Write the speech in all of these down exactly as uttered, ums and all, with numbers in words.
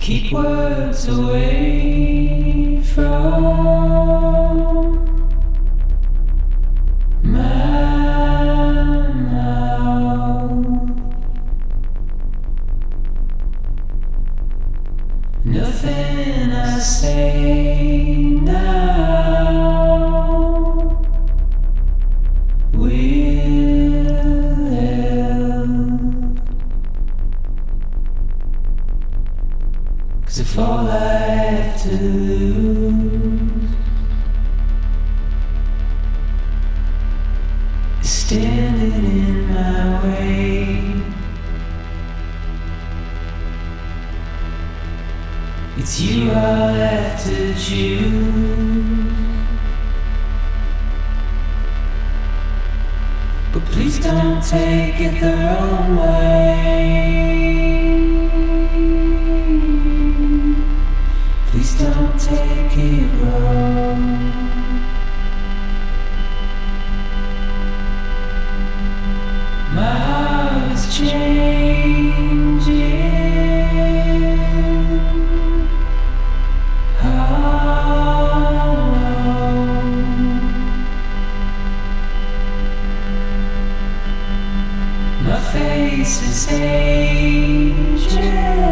Keep words away from my mouth. Nothing I say now will help. 'Cause if all I have to lose is standing in my way, it's you I'll have to choose. But please don't take it the wrong way. Please don't take it wrong. My heart is changing. Oh, my face is aging.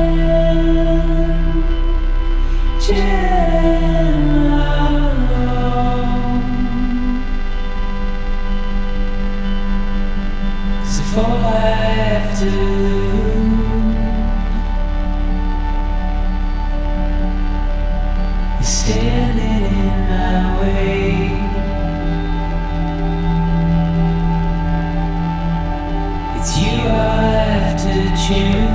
If all I have to lose is standing in my way, it's you I'll have to choose.